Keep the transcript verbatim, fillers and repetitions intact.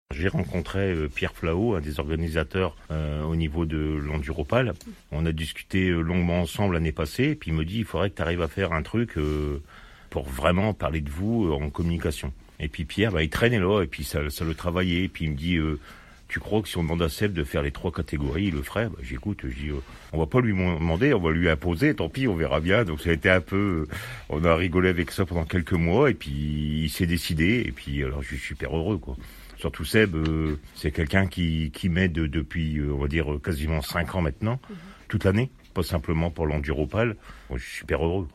J'ai rencontré euh, Pierre Flao, un des organisateurs euh, au niveau de l'Enduropal. On a discuté euh, longuement ensemble l'année passée, et puis il me dit il faudrait que tu arrives à faire un truc euh, pour vraiment parler de vous euh, en communication. Et puis Pierre, bah, il traînait là, et puis ça, ça le travaillait, et puis il me dit euh, tu crois que si on demande à Seb de faire les trois catégories, il le ferait? Bah, j'écoute, je dis, euh, on va pas lui demander, on va lui imposer, tant pis, on verra bien. Donc ça a été un peu, euh, on a rigolé avec ça pendant quelques mois, et puis il s'est décidé, et puis alors je suis super heureux, quoi. Surtout Seb, euh, c'est quelqu'un qui, qui m'aide depuis, euh, on va dire, quasiment cinq ans maintenant, mmh. toute l'année, pas simplement pour l'Enduropal. Moi, je suis super heureux.